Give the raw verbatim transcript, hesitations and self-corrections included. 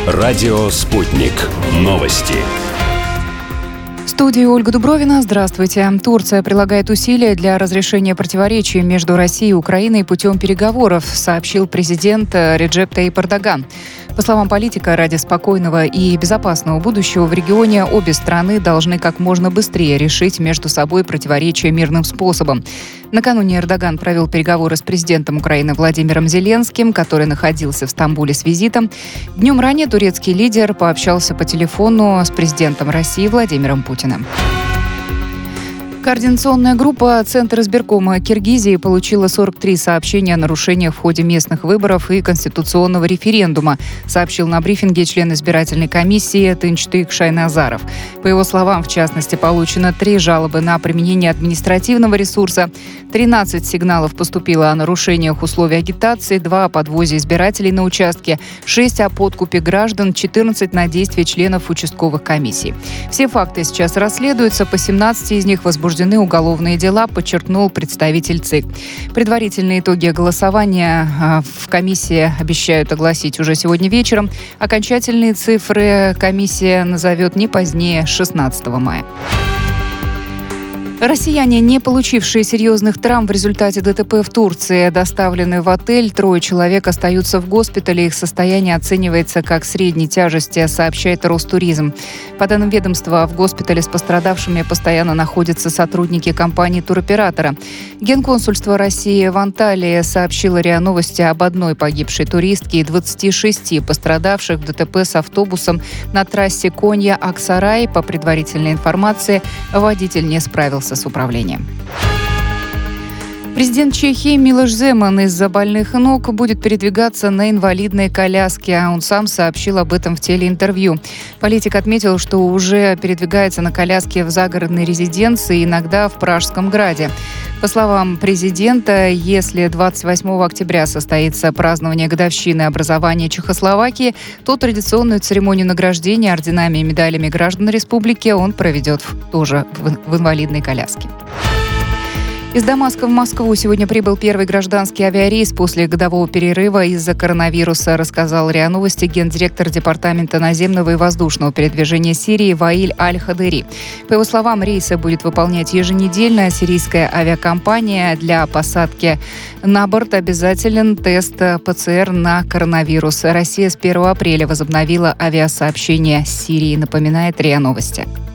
Радио «Спутник». Новости. В студии Ольга Дубровина. Здравствуйте. Турция прилагает усилия для разрешения противоречий между Россией и Украиной путем переговоров, сообщил президент Реджеп Таyyip Эрдоган. По словам политика, ради спокойного и безопасного будущего в регионе обе страны должны как можно быстрее решить между собой противоречия мирным способом. Накануне Эрдоган провел переговоры с президентом Украины Владимиром Зеленским, который находился в Стамбуле с визитом. Днем ранее турецкий лидер пообщался по телефону с президентом России Владимиром Путиным. Координационная группа Центра избиркома Киргизии получила сорок три сообщения о нарушениях в ходе местных выборов и конституционного референдума, сообщил на брифинге член избирательной комиссии Тынчтык Шайназаров. По его словам, в частности, получено три жалобы на применение административного ресурса, тринадцать сигналов поступило о нарушениях условий агитации, два о подвозе избирателей на участке, шесть о подкупе граждан, четырнадцать на действия членов участковых комиссий. Все факты сейчас расследуются, по семнадцати из них возбуждены уголовные дела, подчеркнул представитель ЦИК. Предварительные итоги голосования в комиссии обещают огласить уже сегодня вечером. Окончательные цифры комиссия назовет не позднее шестнадцатого мая. Россияне, не получившие серьезных травм в результате ДТП в Турции, доставлены в отель. Трое человек остаются в госпитале. Их состояние оценивается как средней тяжести, сообщает Ростуризм. По данным ведомства, в госпитале с пострадавшими постоянно находятся сотрудники компании туроператора. Генконсульство России в Анталии сообщило РИА Новости об одной погибшей туристке и двадцати шести пострадавших в ДТП с автобусом на трассе Конья-Аксарай. По предварительной информации, водитель не справился с управлением. Президент Чехии Милош Земан из-за больных ног будет передвигаться на инвалидной коляске. Он сам сообщил об этом в телеинтервью. Политик отметил, что уже передвигается на коляске в загородной резиденции, иногда в Пражском граде. По словам президента, если двадцать восьмого октября состоится празднование годовщины образования Чехословакии, то традиционную церемонию награждения орденами и медалями граждан республики он проведет тоже в инвалидной коляске. Из Дамаска в Москву сегодня прибыл первый гражданский авиарейс после годового перерыва из-за коронавируса, рассказал РИА Новости гендиректор Департамента наземного и воздушного передвижения Сирии Ваиль Аль-Хадери. По его словам, рейсы будет выполнять еженедельно сирийская авиакомпания. Для посадки на борт обязателен тест ПЦР на коронавирус. Россия с первого апреля возобновила авиасообщение с Сирией, напоминает РИА Новости.